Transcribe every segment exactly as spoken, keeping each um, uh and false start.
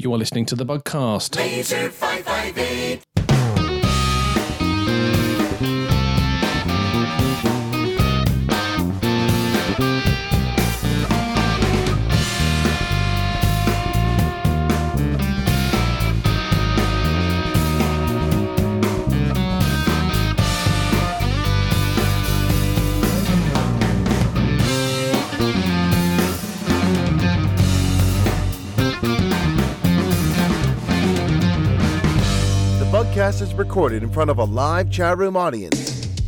You are listening to the Bugcast. Laser five five eight. The Bugcast is recorded in front of a live chat room audience.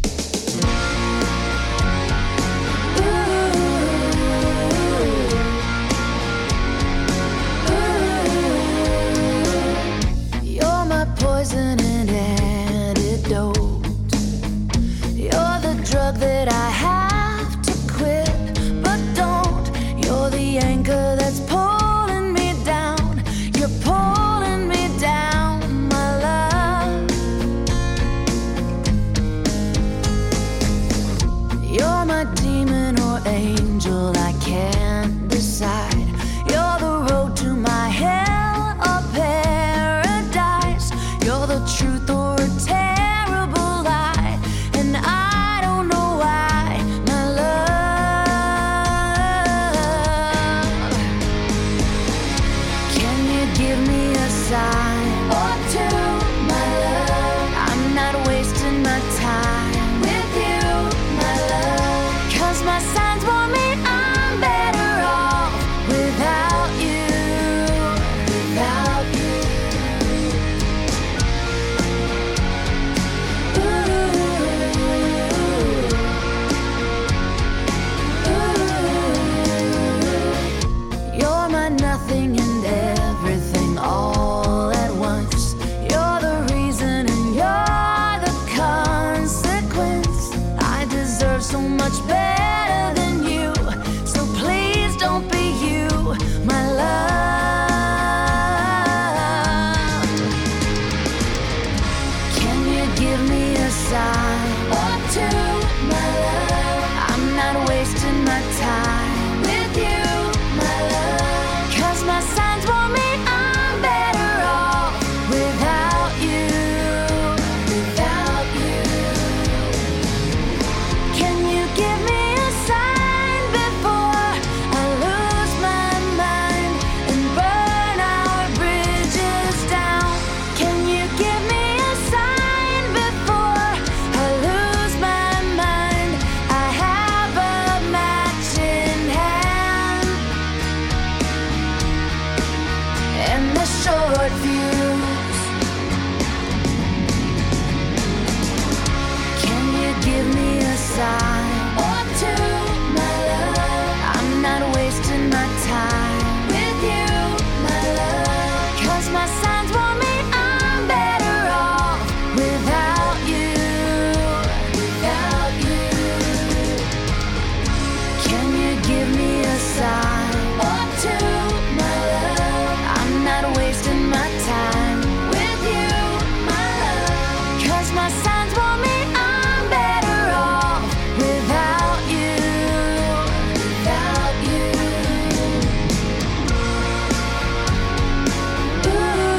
You're my poison and antidote. You're the drug that I have to quit, but don't. You're the anchor that's pulling me down. You're pulling me down, my love. You're my demon or angel, I can't decide. You're the road to my hell or paradise. You're the truth or a terrible lie, and I don't know why, my love. Can you give me a sign or two, my love? I'm not wasting my time with you, my love. 'Cause my signs warn me I'm better off without you, without you. Ooh, ooh. You're my nothing and everything all at once. You're the reason and you're the consequence. I deserve so much better than you, so please don't be you, my love. Can you give me a sign or two, my love? I'm not wasting my time with you, my love. 'Cause my signs warn me I'm better off without you, without you. Can you give me a sign before I lose my mind and burn our bridges down? Can you give me a sign before I lose my mind? I have a match in hand and the short fuse. Can you give me a sign or two, my love? I'm not wasting my time with you, my love. 'Cause my signs warn me I'm better off without you, without you. Can you give me a sign or two, my love? I'm not wasting my time with you, my love. 'Cause my signs warn me I'm better off without you, without you. Ooh,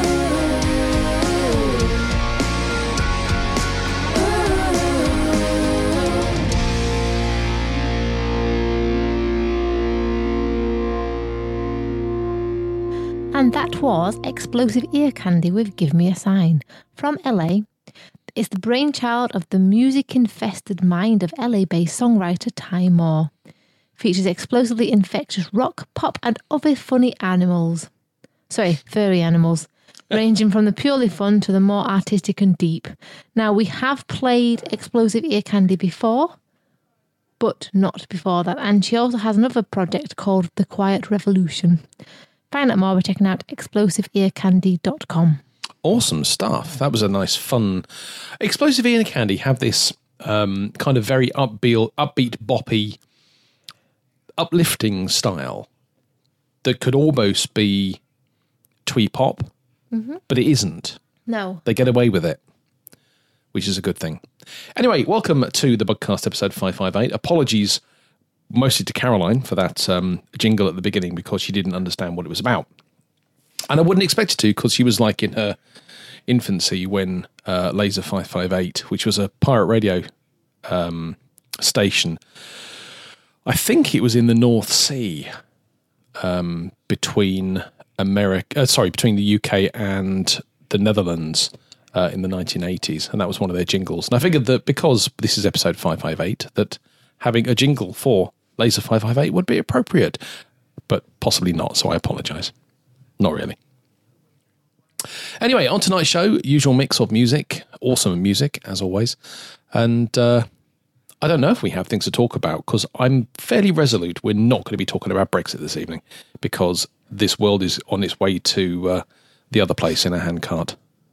And that was Explosive Ear Candy with Give Me a Sign. From L A, it's the brainchild of the music-infested mind of L A-based songwriter Ty Moore. Features explosively infectious rock, pop and other funny animals. Sorry, furry animals. Ranging from the purely fun to the more artistic and deep. Now, we have played Explosive Ear Candy before, but not before that. And she also has another project called The Quiet Revolution. Find out more by checking out explosive ear candy dot com. Awesome stuff. That was a nice, fun... Explosive Ear Candy have this um, kind of very upbeat, upbeat, boppy, uplifting style that could almost be twee pop, mm-hmm. but it isn't. No. They get away with it, which is a good thing. Anyway, welcome to the Bugcast episode five five eight. Apologies mostly to Caroline for that um, jingle at the beginning because she didn't understand what it was about. And I wouldn't expect her to, because she was like in her infancy when uh, Laser five five eight, which was a pirate radio um, station, I think it was in the North Sea, um, between America, uh, sorry, between the U K and the Netherlands uh, in the nineteen eighties, and that was one of their jingles. And I figured that because this is episode five five eight, that having a jingle for Laser five five eight would be appropriate, but possibly not, so I apologise. Not really. Anyway, on tonight's show, usual mix of music, awesome music, as always. And uh, I don't know if we have things to talk about, because I'm fairly resolute we're not going to be talking about Brexit this evening, because this world is on its way to uh, the other place in a handcart.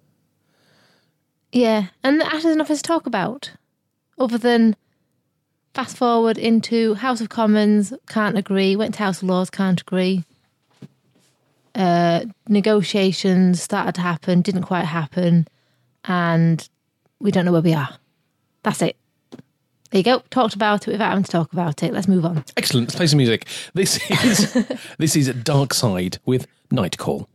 Yeah, and that is enough to talk about, other than fast forward into House of Commons, can't agree, went to House of Lords, can't agree. Uh, negotiations started to happen, didn't quite happen, and we don't know where we are. That's it. There you go. Talked about it without having to talk about it. Let's move on. Excellent. Let's play some music. This is this is Dark Side with Night Call.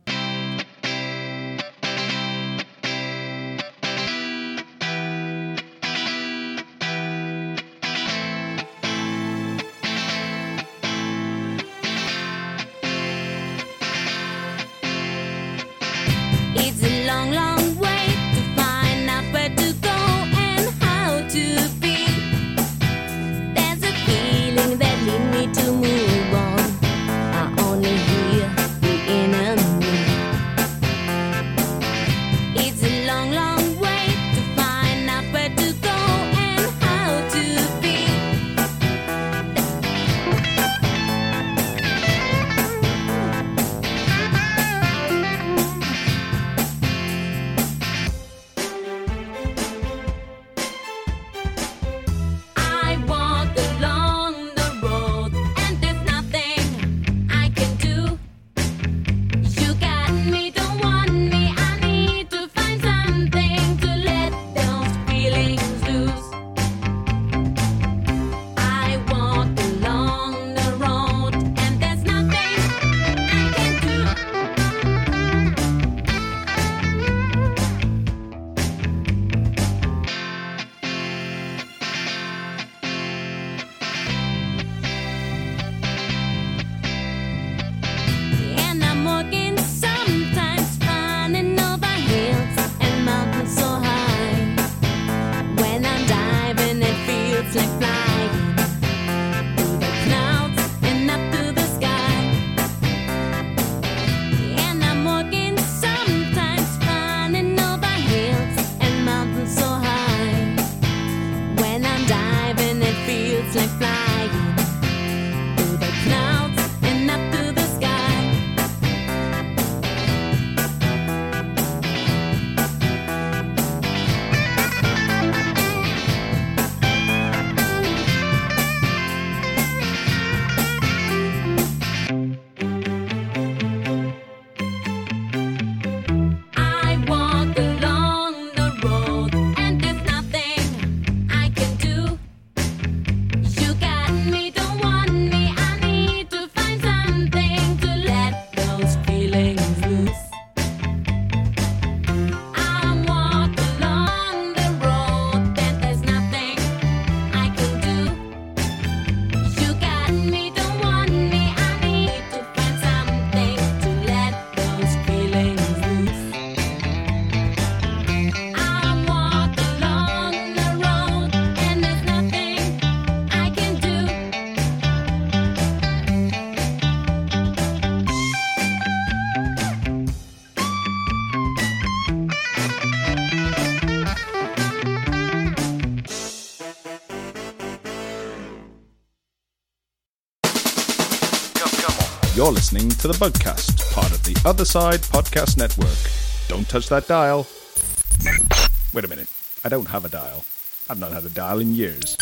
It's a long, long way to find out where to go and how to be. There's a feeling that leads me to move on. I only hear the enemy. It's a long, long way to find out where to go and how to be. I walk along the road and there's nothing I can do. You got me, don't want me. I need to find something to let those feelings loose. I walk along the road and there's nothing I can do. And I'm walking sometimes, running over hills and mountains so high. When I'm diving, it feels like flying through the clouds and up to the sky. And I'm walking sometimes, running over hills and mountains so high. When I'm diving, it feels like flying through the clouds and up to the sky. I walk along the road and there's nothing I can do. You got me, don't want me. I need to find something to let those feelings loose. I walk along the road and there's nothing I can do. You got me, don't want me. I need to find something to let those feelings loose. I walk along the road and there's nothing I can do. You're listening to the Bugcast, part of the Other Side Podcast Network. Don't touch that dial. Wait a minute. I don't have a dial. I've not had a dial in years.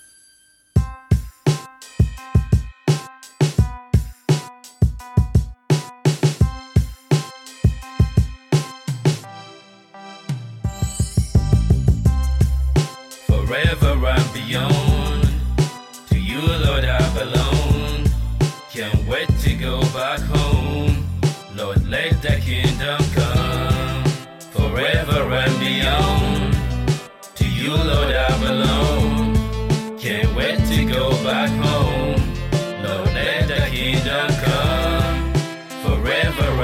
Forever and beyond, to you, Lord, I belong. Can't wait to go back home. Lord, let that king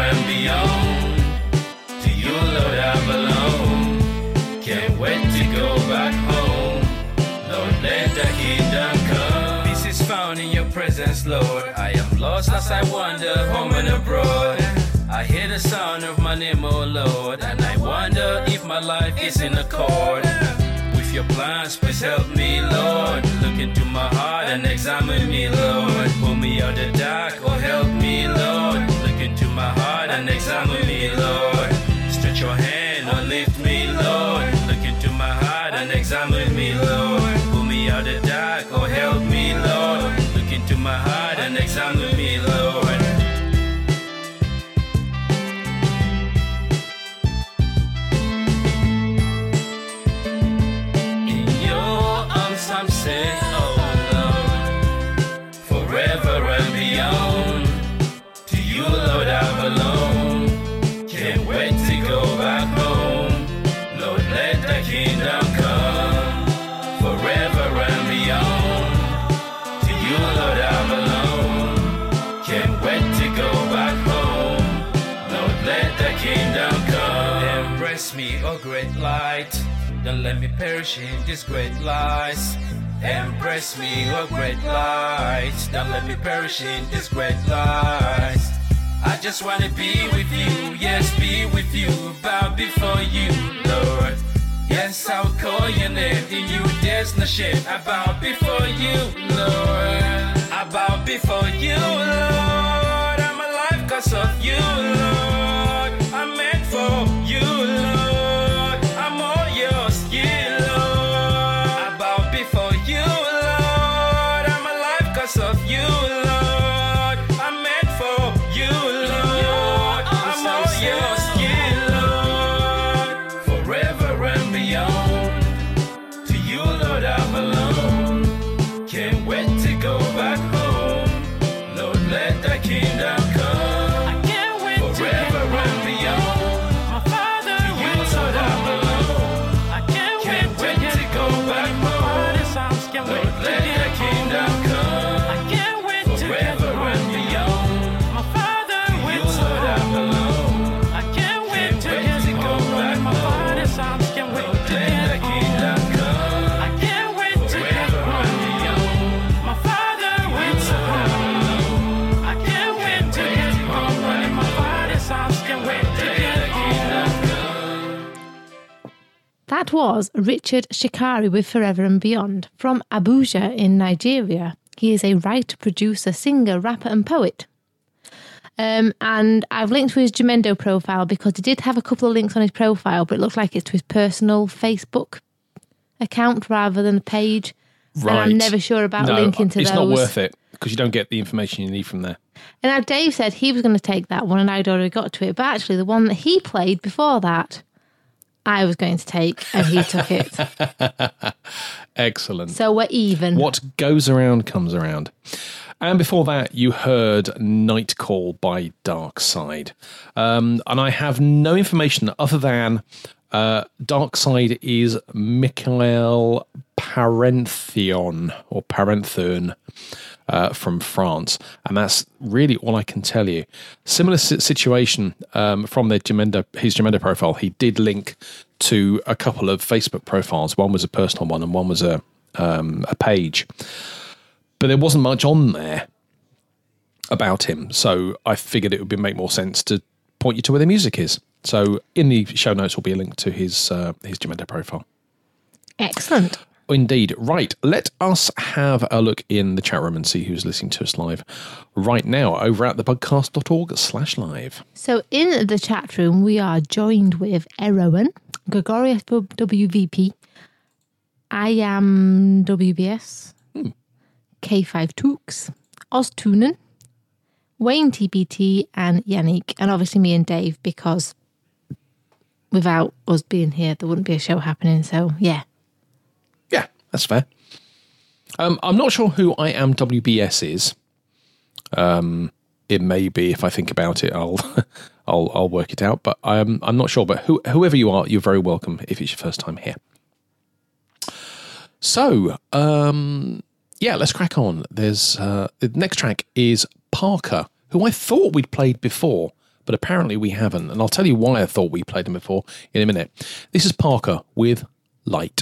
and beyond. To you, Lord, I belong. Can't wait to go back home. Lord, let the kingdom come. Peace is found in your presence, Lord. I am lost as I wander home and abroad. I hear the sound of my name, oh Lord, and I wonder if my life is in accord with your plans. Please help me, Lord. Look into my heart and examine me, Lord. Pull me out the dark, oh help me, Lord. Look into my heart and examine me, Lord. Stretch your hand or lift me, Lord. Look into my heart and examine me, Lord. Pull me out the dark, oh help me, Lord. Look into my heart and examine me, Lord. I'm saying, oh Lord, forever and beyond. To you, Lord, I belong. Can't wait to go back home. Lord, let the kingdom come. Forever and beyond. To you, Lord, I belong. Can't wait to go back home. Lord, let the kingdom come. Embrace me, oh great light. Don't let me perish in these great lies. Embrace me, oh great light. Don't let me perish in these great lies. I just want to be with you, yes, be with you, bow before you, Lord. Yes, I'll call your name, in you there's no shame. I bow before you, Lord. I bow before you, Lord. I'm alive because of you, Lord. I'm meant for you, Lord. Of you, Lord, I'm meant for you, Lord. I'm all yours, yeah, Lord. Forever and beyond. To you, Lord, I belong. Can't wait to go back home. Lord, let the kingdom come. I can't wait forever and beyond. My Father, to you, Lord, I belong. I can't, can't wait, wait to go back home. Lord, let the kingdom come. That was Richard Shikari with Forever and Beyond from Abuja in Nigeria. He is a writer, producer, singer, rapper and poet. Um, and I've linked to his Jamendo profile because he did have a couple of links on his profile, but it looks like it's to his personal Facebook account rather than a page. Right. And I'm never sure about no, linking to it's those. It's not worth it because you don't get the information you need from there. And now Dave said he was going to take that one and I'd already got to it. But actually the one that he played before that, I was going to take, and he took it. Excellent. So we're even. What goes around comes around. And before that, you heard Night Call by Dark Side. Um, and I have no information other than uh, Dark Side is Michael Parentheon, or Parentheon, uh, from France. And that's really all I can tell you. Similar situation um, from their Jamendo, his Jamendo profile. He did link to a couple of Facebook profiles. One was a personal one and one was a um, a page. But there wasn't much on there about him. So I figured it would be, make more sense to point you to where the music is. So in the show notes will be a link to his uh, his Jamendo profile. Excellent. Indeed. Right. Let us have a look in the chat room and see who's listening to us live right now over at thebugcast.org slash live. So in the chat room, we are joined with Erwan, Gregorius W V P, I am W B S, hmm. K five Tooks, Oztunen, Wayne T B T, and Yannick, and obviously me and Dave, because without us being here, there wouldn't be a show happening. So, yeah. Yeah, that's fair. Um, I'm not sure who I am W B S is. Um, it may be, if I think about it, I'll I'll I'll work it out. But I'm I'm not sure. But who, whoever you are, you're very welcome if it's your first time here. So, um, yeah, let's crack on. There's uh, the next track is Parker, who I thought we'd played before, but apparently we haven't. And I'll tell you why I thought we played them before in a minute. This is Parker with Light.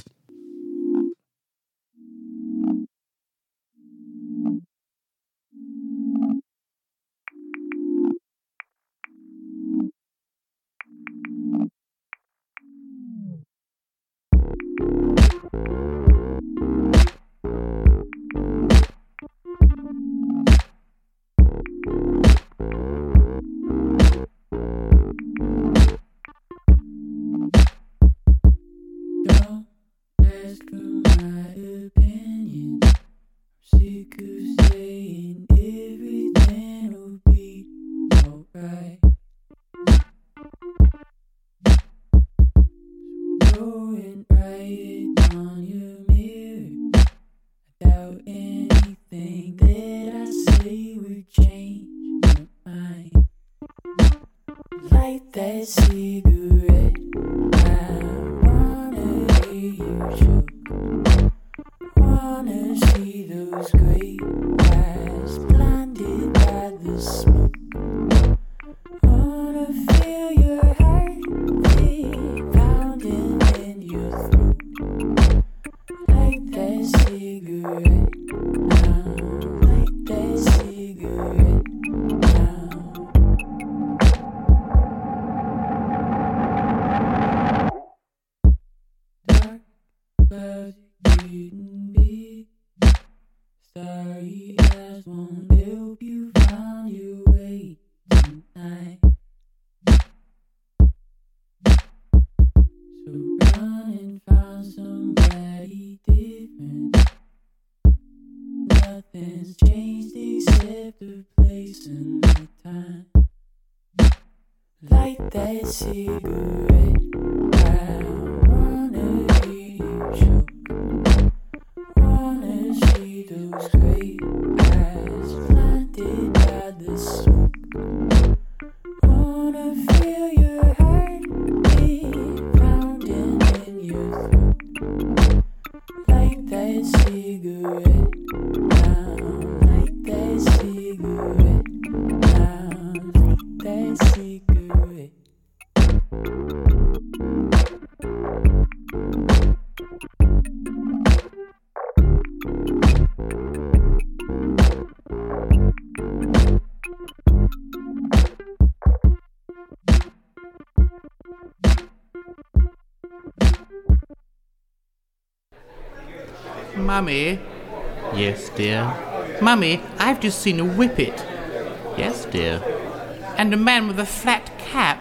Mummy? Yes, dear. Mummy, I've just seen a whippet. Yes, dear. And a man with a flat cap.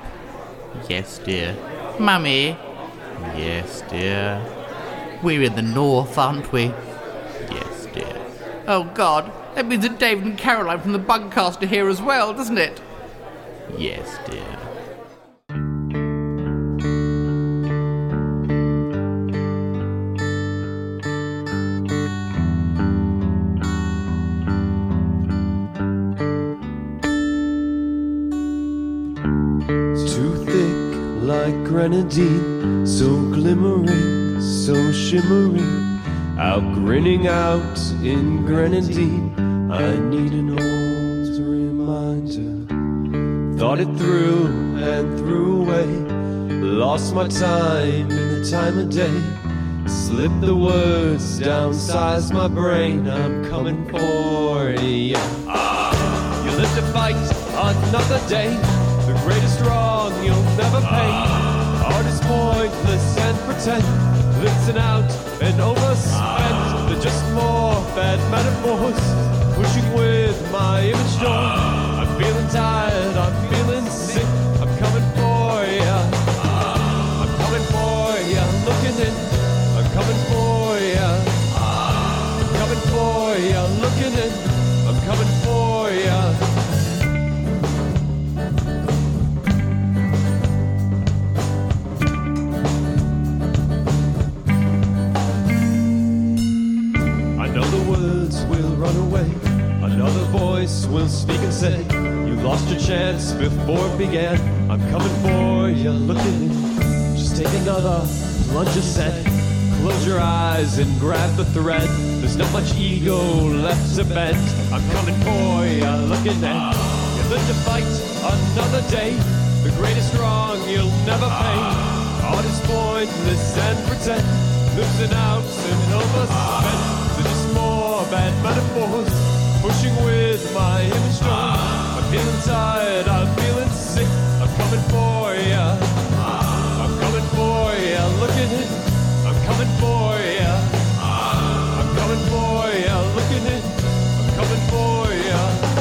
Yes, dear. Mummy? Yes, dear. We're in the north, aren't we? Yes, dear. Oh, God. That means that David and Caroline from the Bugcast are here as well, doesn't it? Yes, dear. Grenadine, so glimmering, so shimmering, out grinning out in Grenadine. I need an old reminder. Thought it through and threw away. Lost my time in the time of day. Slipped the words, downsized my brain. I'm coming for you. Ah, you live to fight another day. The greatest wrong you'll never pay. Art is pointless and pretend. Listen out and overspend. They're just more bad metaphors, pushing with my image door. I'm feeling tired, I'm feeling sick. I'm coming for ya. I'm coming for ya. Looking in. I'm coming for ya. I'm coming for ya. Looking in. I'm coming for ya. Another voice will speak and say, you lost your chance before it began. I'm coming for you, looking in. Just take another plunge a set. Close your eyes and grab the thread. There's not much ego left to bend. I'm coming for you, looking at. You live to fight another day. The greatest wrong you'll never pay. Art is pointless and pretend. Losing out and overspent. They're just more bad metaphors. Pushing with my image strong. I'm feeling tired, I'm feeling sick. I'm coming for ya. I'm coming for ya. Look at it. I'm coming for ya. I'm coming for ya. Look at it. I'm coming for ya.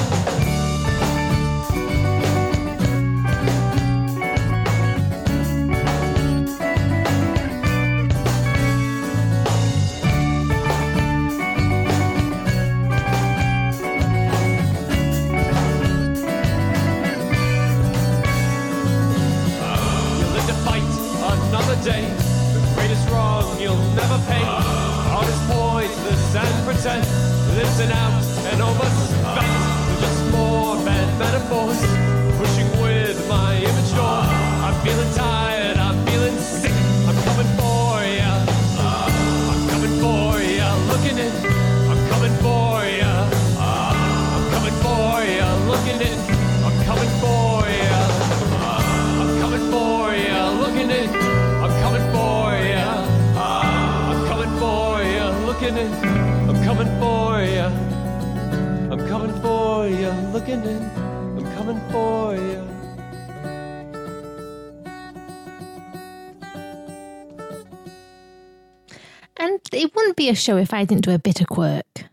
Day. The greatest wrong you'll never pay. Art is pointless and pretend. Listen out and overspent. They're just more bad metaphors. Pushing with my image door. I'm feeling tired, I'm feeling sick. I'm coming for ya. I'm coming for ya. Look at it. I'm coming for ya. I'm coming for ya. Look at it. I'm coming for ya. I'm coming for ya. Look at it. I'm coming for ya. I'm coming for ya. Look at it. I'm coming for ya. I'm coming for ya. Look at it. I'm coming for ya. And it wouldn't be a show if I didn't do a bit of quirk.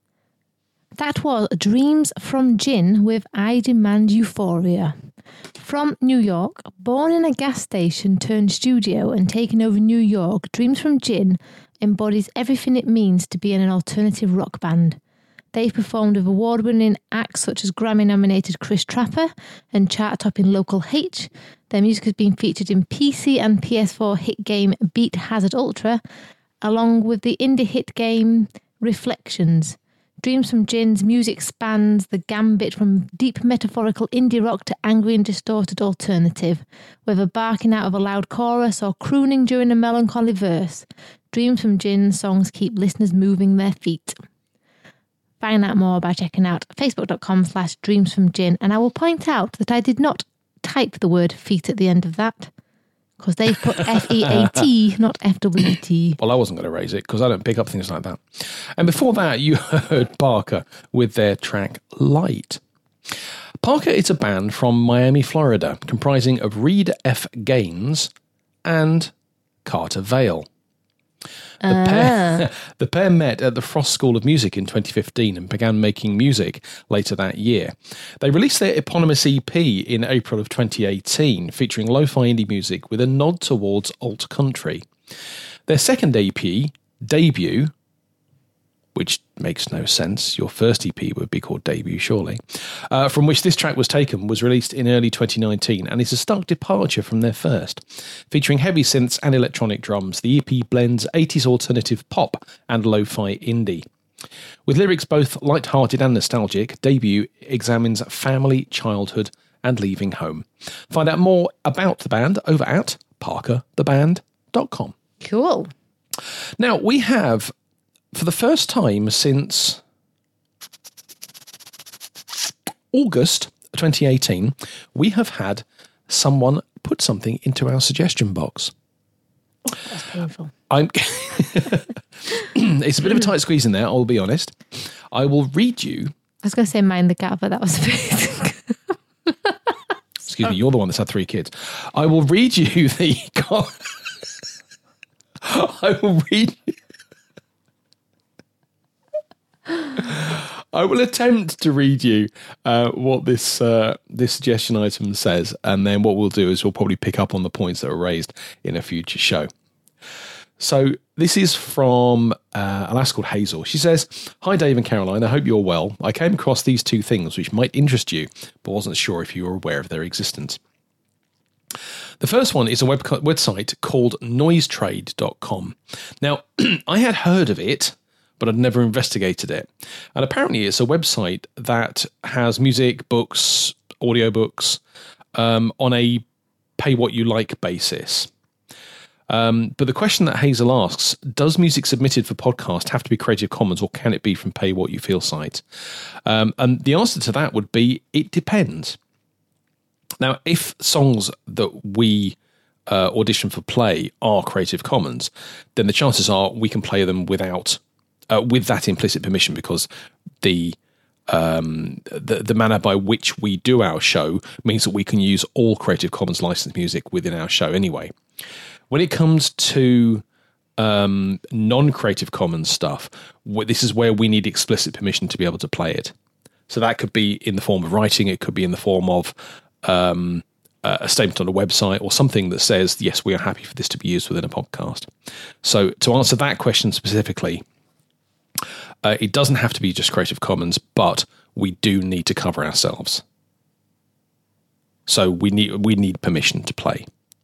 That was Dreams from Gin with I Demand Euphoria. From New York, born in a gas station turned studio and taking over New York, Dreams from Gin embodies everything it means to be in an alternative rock band. They've performed with award-winning acts such as Grammy-nominated Chris Trapper and chart-topping Local H. Their music has been featured in P C and P S four hit game Beat Hazard Ultra, along with the indie hit game Reflections. Dreams from Gin's music spans the gambit from deep metaphorical indie rock to angry and distorted alternative, whether barking out of a loud chorus or crooning during a melancholy verse. Dreams from Gin songs keep listeners moving their feet. Find out more by checking out facebook.com slash dreams from gin, and I will point out that I did not type the word feet at the end of that, because they put F E A T, not F W T. Well, I wasn't going to raise it because I don't pick up things like that. And before that, you heard Parker with their track Light. Parker is a band from Miami, Florida, comprising of Reed F. Gaines and Carter Vale. The, Ah. pair, the pair met at the Frost School of Music in twenty fifteen and began making music later that year. They released their eponymous E P in April of twenty eighteen, featuring lo-fi indie music with a nod towards alt country. Their second E P, Debut, which makes no sense, your first E P would be called Debut, surely, uh, from which this track was taken, was released in early twenty nineteen and is a stark departure from their first. Featuring heavy synths and electronic drums, the E P blends eighties alternative pop and lo-fi indie. With lyrics both light-hearted and nostalgic, Debut examines family, childhood and leaving home. Find out more about the band over at parker the band dot com. Cool. Now, we have, for the first time since August twenty eighteen, we have had someone put something into our suggestion box. That's painful. I'm it's a bit of a tight squeeze in there, I'll be honest. I will read you. I was going to say mind the gap, but that was basic. Excuse me, you're the one that's had three kids. I will read you the. I will read you. I will attempt to read you uh, what this uh, this suggestion item says, and then what we'll do is we'll probably pick up on the points that are raised in a future show. So this is from uh, a lass called Hazel. She says, "Hi Dave and Caroline, I hope you're well. I came across these two things which might interest you, but wasn't sure if you were aware of their existence. The first one is a web website called noise trade dot com. Now, I had heard of it, but I'd never investigated it. And apparently it's a website that has music, books, audiobooks um, on a pay-what-you-like basis. Um, but the question that Hazel asks, does music submitted for podcast have to be Creative Commons or can it be from Pay What You Feel sites? Um, and the answer to that would be, it depends. Now, if songs that we uh, audition for play are Creative Commons, then the chances are we can play them without, uh, with that implicit permission, because the Um, the, the manner by which we do our show means that we can use all Creative Commons licensed music within our show anyway. When it comes to um, non-Creative Commons stuff, wh- this is where we need explicit permission to be able to play it. So that could be in the form of writing, it could be in the form of um, a statement on a website or something that says, yes, we are happy for this to be used within a podcast. So to answer that question specifically, Uh, it doesn't have to be just Creative Commons, but we do need to cover ourselves. So we need we need permission to play.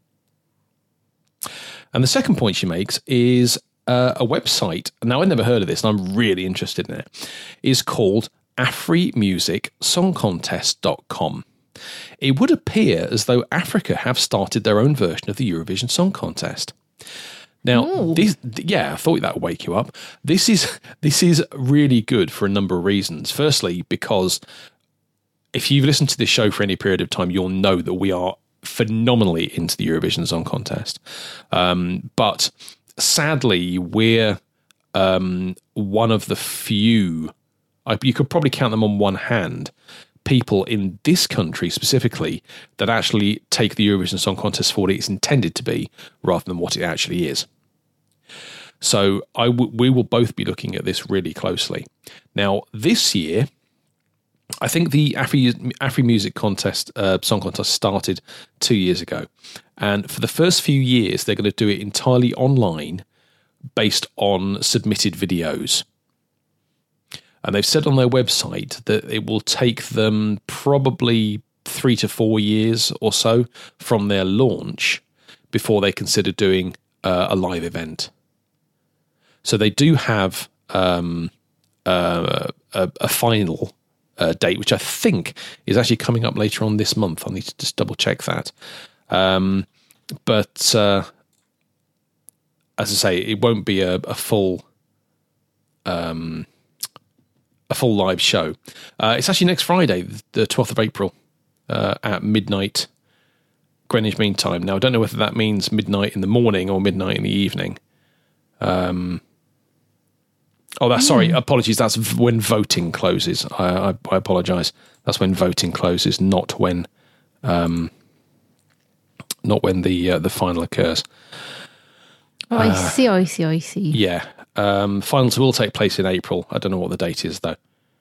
And the second point she makes is uh, a website. Now, I've never heard of this, and I'm really interested in it. Is called afri music song contest dot com. It would appear as though Africa have started their own version of the Eurovision Song Contest. Now, this, yeah, I thought that would wake you up. This is this is really good for a number of reasons. Firstly, because if you've listened to this show for any period of time, you'll know that we are phenomenally into the Eurovision Song Contest. Um, but sadly, we're um, one of the few, you could probably count them on one hand, people in this country specifically that actually take the Eurovision Song Contest for what it's intended to be rather than what it actually is. So I w- we will both be looking at this really closely. Now, this year, I think the Afri, Afri Music Contest, uh, Song Contest started two years ago. And for the first few years, they're going to do it entirely online based on submitted videos. And they've said on their website that it will take them probably three to four years or so from their launch before they consider doing uh, a live event. So they do have um, uh, a, a final uh, date, which I think is actually coming up later on this month. I need to just double check that. Um, but uh, as I say, it won't be a, a full... Um, a full live show. Uh, it's actually next Friday, the twelfth of April, uh, at midnight Greenwich Mean Time. Now, I don't know whether that means midnight in the morning or midnight in the evening. Um, oh, that's mm. sorry. Apologies. That's v- when voting closes. I, I, I apologise. That's when voting closes, not when, um, not when the uh, the final occurs. Oh, I uh, see. I see. I see. Yeah. Um, finals will take place in April. I don't know what the date is, though.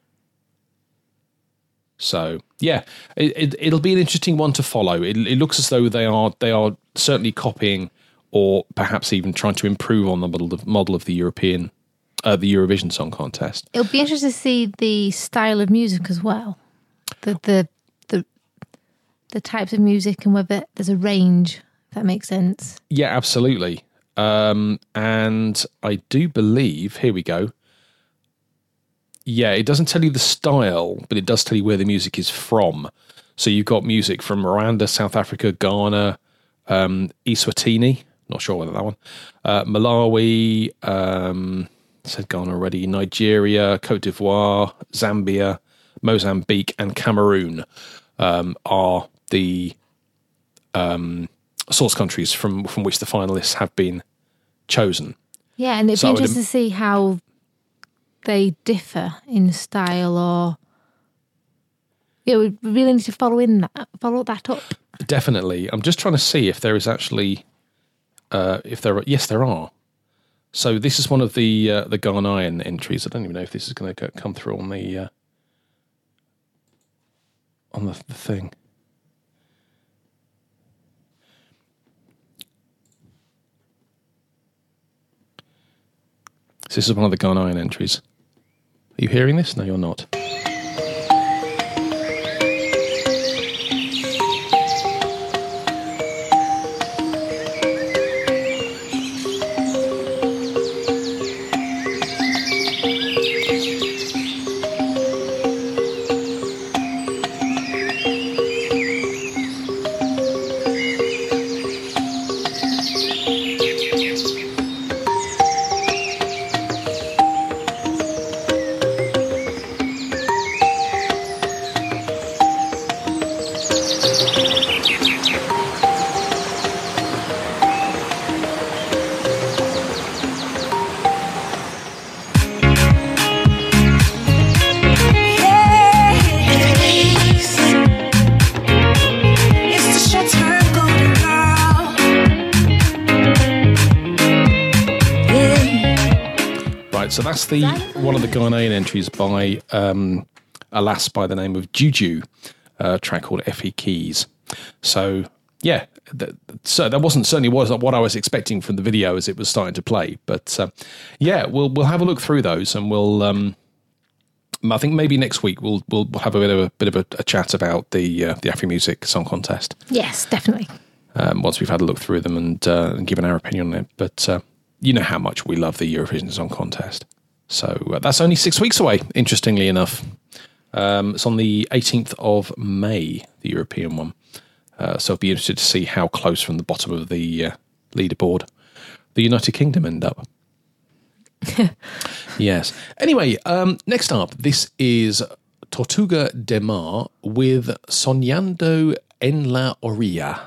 So, yeah, it, it, it'll be an interesting one to follow. It, it looks as though they are they are certainly copying, or perhaps even trying to improve on the model of, model of the European, uh, the Eurovision Song Contest. It'll be interesting to see the style of music as well, the the the the types of music, and whether there's a range. If that makes sense. Yeah, absolutely. Um, and I do believe, here we go. Yeah, it doesn't tell you the style, but it does tell you where the music is from. So you've got music from Rwanda, South Africa, Ghana, um, Eswatini, not sure whether that one, uh, Malawi, um, I said Ghana already, Nigeria, Cote d'Ivoire, Zambia, Mozambique, and Cameroon um, are the um, source countries from, from which the finalists have been chosen. Yeah, and it'd so be interesting to see how they differ in style, or yeah, we really need to follow in that, follow that up. Definitely. I'm just trying to see if there is actually, uh, if there are, yes, there are. So this is one of the uh, the Ghanaian entries. I don't even know if this is going to come through on the uh, on the, the thing. So this is one of the Ghanaian entries. Are you hearing this? No, you're not. So that's the one of the Ghanaian entries by um, a lass by the name of Juju, a track called Effie Keys. So yeah, that, so that wasn't certainly wasn't what I was expecting from the video as it was starting to play. But uh, yeah, we'll we'll have a look through those, and we'll. Um, I think maybe next week we'll we'll have a bit of a bit of a, a chat about the uh, the Afri Music Song Contest. Yes, definitely. Um, once we've had a look through them and, uh, and given our opinion on it, but uh, you know how much we love the Eurovision Song Contest. So uh, that's only six weeks away. Interestingly enough, um, it's on the eighteenth of May, the European one. Uh, so I'll be interested to see how close from the bottom of the uh, leaderboard the United Kingdom end up. Yes. Anyway, um, next up, this is Tortuga de Mar with Soñando en la Orilla.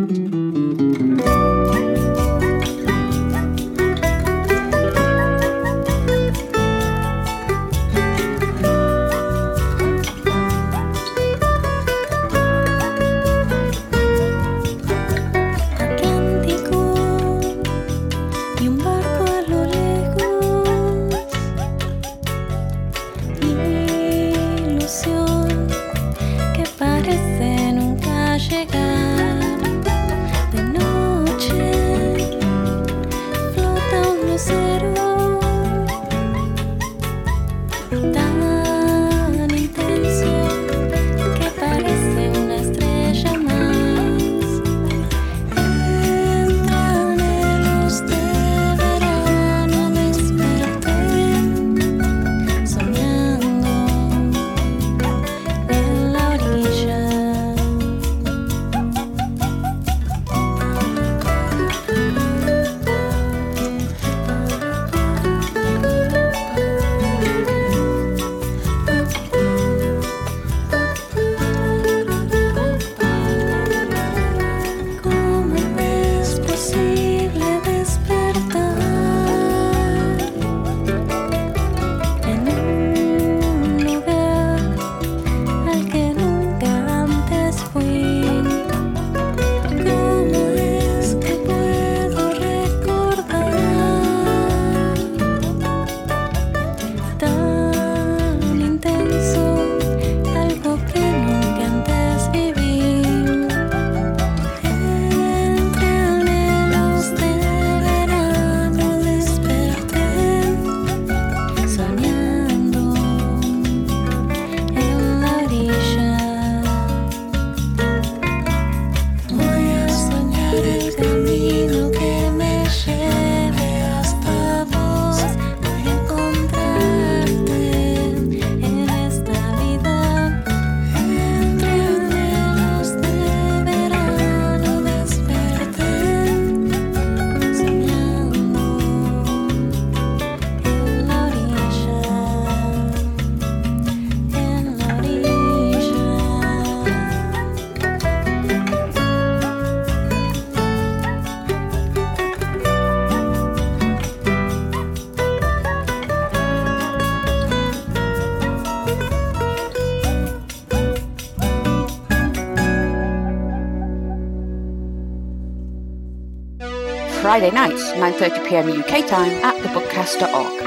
Friday nights, nine thirty p m U K time at the bookcast dot org.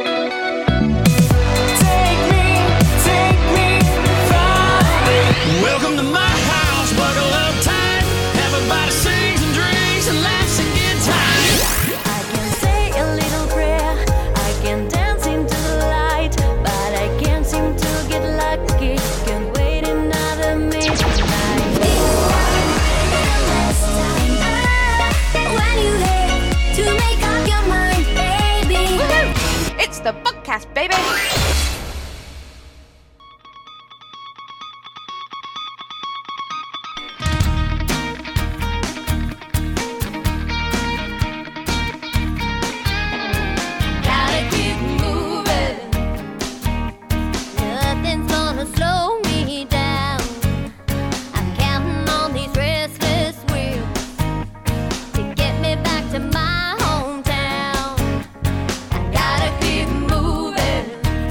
Welcome to my house, buckle up tight. Everybody sings and drinks and laughs and gets high. I can say a little prayer, I can dance into the light, but I can't seem to get lucky. Can't wait another midnight. When you hate to make up your mind, baby. Woo-hoo! It's the Bookcast, baby. To my hometown, I gotta keep moving.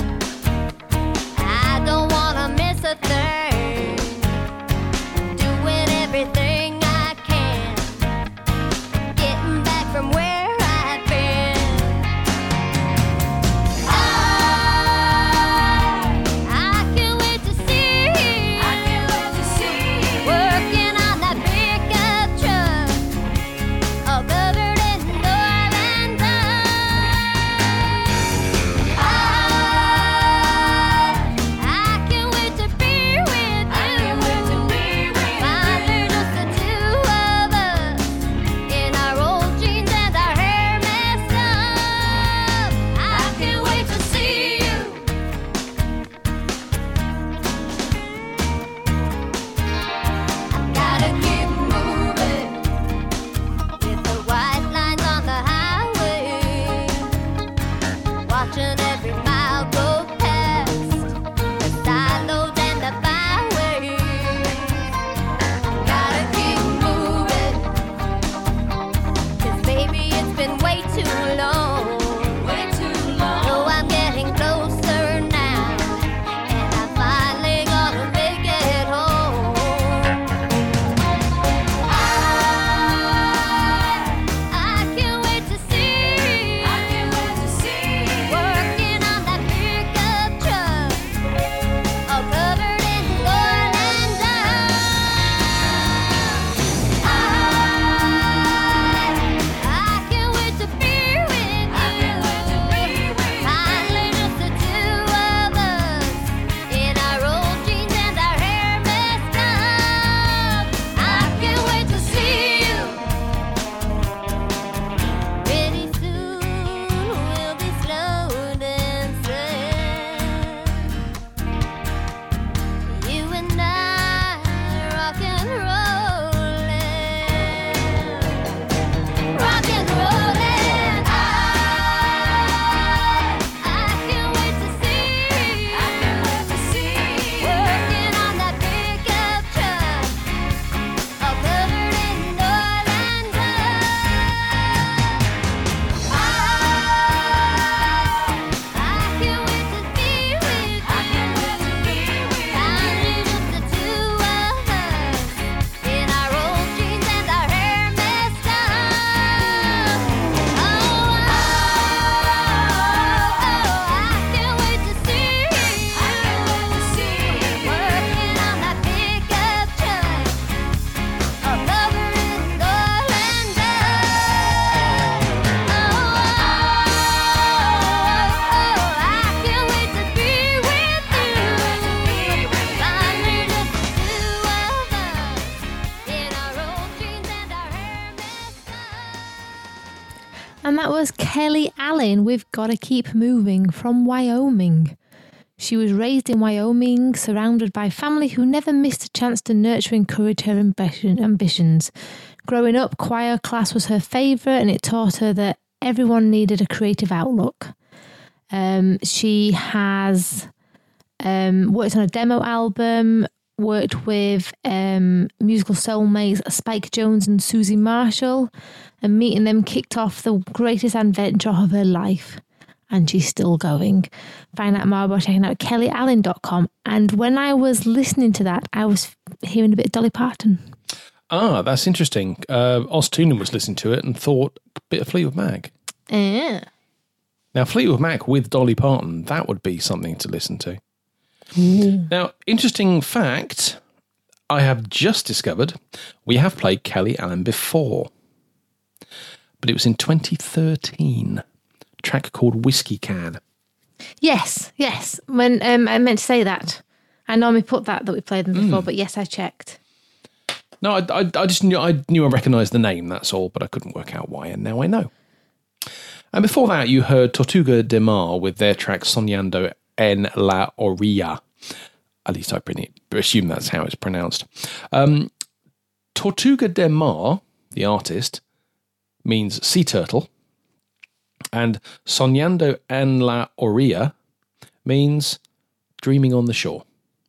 And that was Kelly Allen with Gotta Keep Moving from Wyoming. She was raised in Wyoming, surrounded by family who never missed a chance to nurture and encourage her ambition, ambitions. Growing up, choir class was her favourite, and it taught her that everyone needed a creative outlook. Um, she has um, worked on a demo album, worked with um, musical soulmates Spike Jones and Susie Marshall, and meeting them kicked off the greatest adventure of her life. And she's still going. Find out more by checking out kelly allen dot com. And when I was listening to that, I was hearing a bit of Dolly Parton. Ah, that's interesting. Uh, Oz Toonan was listening to it and thought a bit of Fleetwood Mac. Yeah. Now, Fleetwood Mac with Dolly Parton, that would be something to listen to. Ooh. Now, interesting fact, I have just discovered we have played Kelly Allen before. But it was in twenty thirteen. Track called Whiskey Can. Yes, yes. When um, I meant to say that. I normally put that that we played them before, Mm. but yes, I checked. No, I, I, I just knew I knew I recognised the name, that's all, but I couldn't work out why, and now I know. And before that, you heard Tortuga de Mar with their track Soñando en la Orilla. At least I assume that's how it's pronounced. Um, Tortuga de Mar, the artist, means sea turtle. And Soñando en la Orilla means dreaming on the shore.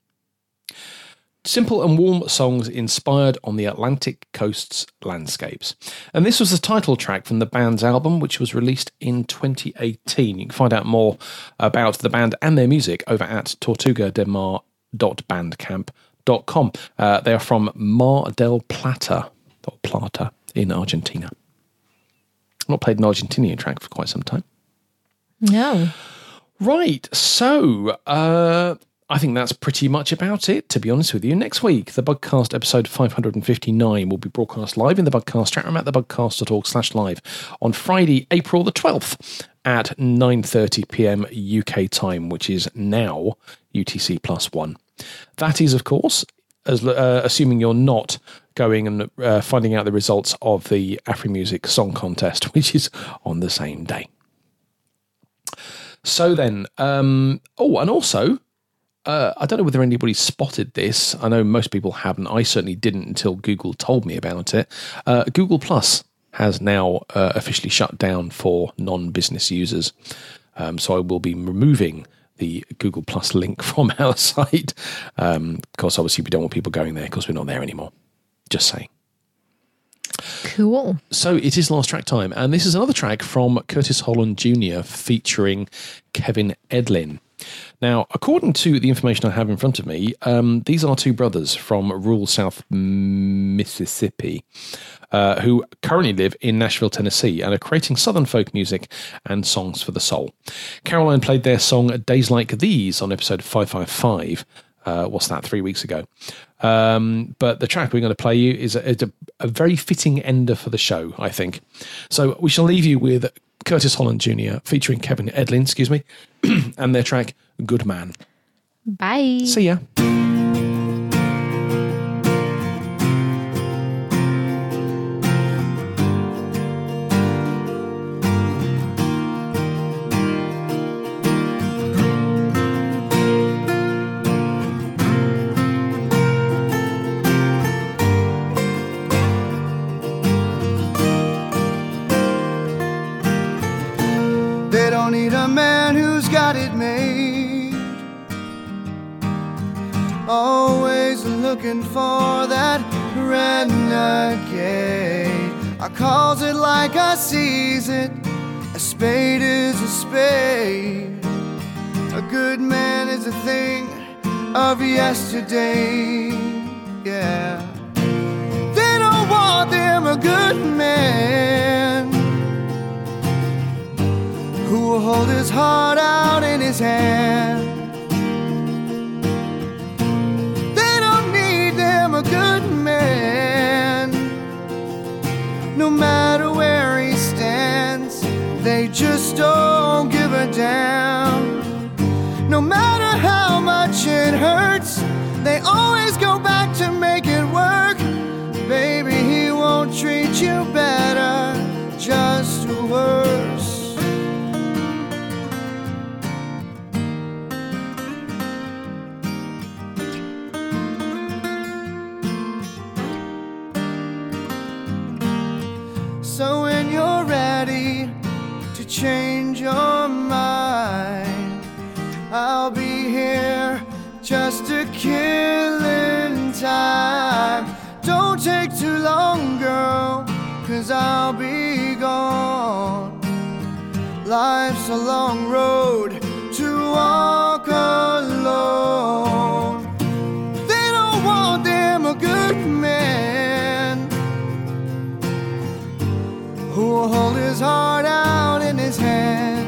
Simple and warm songs inspired on the Atlantic coast's landscapes. And this was the title track from the band's album, which was released in twenty eighteen. You can find out more about the band and their music over at tortuga de mar dot bandcamp dot com. Uh, they are from Mar del Plata, or Plata, in Argentina. Not played an Argentinian track for quite some time. No. Right, so uh, I think that's pretty much about it, to be honest with you. Next week, the Bugcast episode five hundred fifty-nine will be broadcast live in the Bugcast chat room at thebugcast.org slash live on Friday, April the twelfth at nine thirty p.m. U K time, which is now U T C plus one. That is, of course, as uh, assuming you're not going and uh, finding out the results of the AfriMusic Song Contest, which is on the same day. So then, um, oh, and also, uh, I don't know whether anybody spotted this. I know most people haven't. I certainly didn't until Google told me about it. Uh, Google Plus has now uh, officially shut down for non-business users. Um, so I will be removing the Google Plus link from our site. Um, because obviously we don't want people going there because we're not there anymore. Just saying. Cool. So it is last track time, and this is another track from Curtis Holland Junior featuring Kevin Edlin. Now, according to the information I have in front of me, um, these are two brothers from rural South Mississippi uh, who currently live in Nashville, Tennessee, and are creating Southern folk music and songs for the soul. Caroline played their song Days Like These on episode five fifty-five. Uh, what's that, three weeks ago. Um, but the track we're going to play you is a, a, a very fitting ender for the show, I think. So we shall leave you with Curtis Holland Junior featuring Kevin Edlin, excuse me, and their track Good Man. Bye. See ya. Need a man who's got it made, always looking for that renegade. I calls it like I sees it, a spade is a spade. A good man is a thing of yesterday, yeah. They don't want them a good man who will hold his heart out in his hand. They don't need them a good man, no matter where he stands. They just don't give a damn. No matter how much it hurts, they always go back to make it work. Baby, he won't treat you better just to work. So when you're ready to change your mind, I'll be here just to kill in time. Don't take too long, girl, 'cause I'll be gone. Life's a long road to walk alone. They don't want them a good man who will hold his heart out in his hand.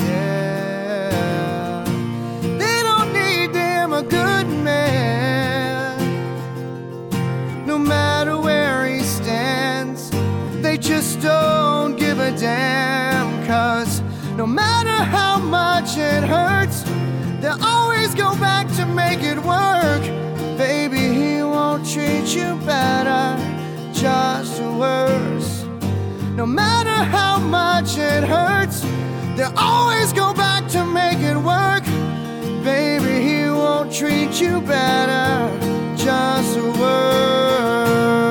Yeah, they don't need them a good man. No matter where he stands, they just don't give a damn. 'Cause no matter how much it hurts, they'll always go back to make it work. Baby, he won't treat you better, just worse. No matter how much it hurts, they'll always go back to make it work. Baby, he won't treat you better, just worse.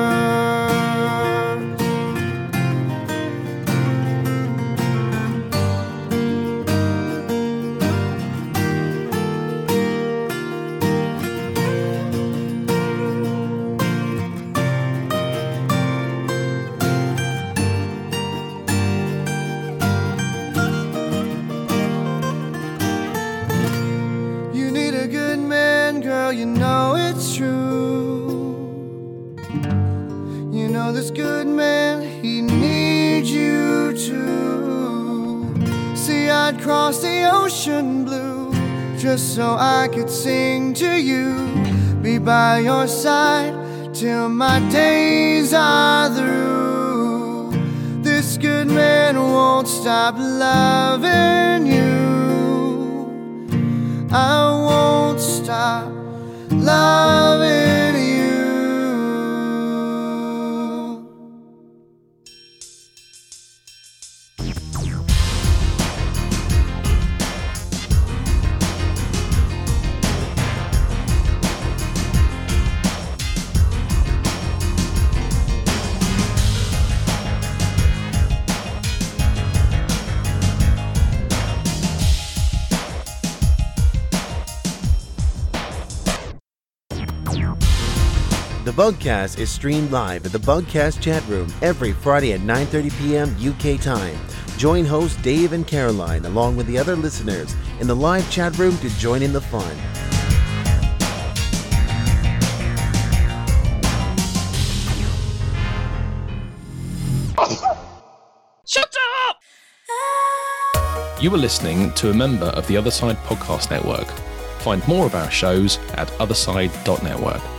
You know it's true. You know this good man, he needs you too. See, I'd cross the ocean blue just so I could sing to you, be by your side till my days are through. This good man won't stop loving you. I won't stop loving you. The Bugcast is streamed live at the Bugcast chat room every Friday at nine thirty p.m. U K time. Join hosts Dave and Caroline along with the other listeners in the live chat room to join in the fun. Shut up! You were listening to a member of the Other Side Podcast Network. Find more of our shows at otherside dot network.